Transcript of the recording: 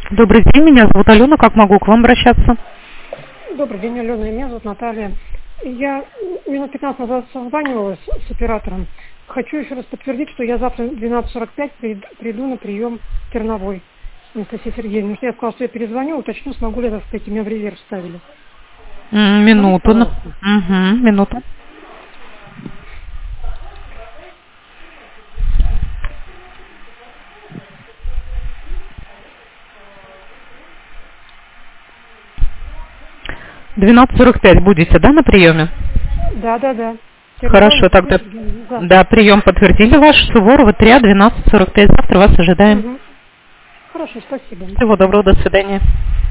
Добрый день, меня зовут Алена, как могу к вам обращаться? Добрый день, Алена, меня зовут Наталья. Я минут 15 назад созванивалась с оператором. Хочу еще раз подтвердить, что я завтра в 12:45 приду на прием в Терновой Анастасии Сергеевне. Потому что я сказала, что я перезвоню, уточню, смогу ли, так сказать, меня в резерв ставили. Минуту. Минуту. В 12:45 будете, да, на приеме? Да. Хорошо, тогда. Да, прием подтвердили ваш. Суворова 3, 12:45. Завтра вас ожидаем. Хорошо, спасибо. Всего доброго, до свидания.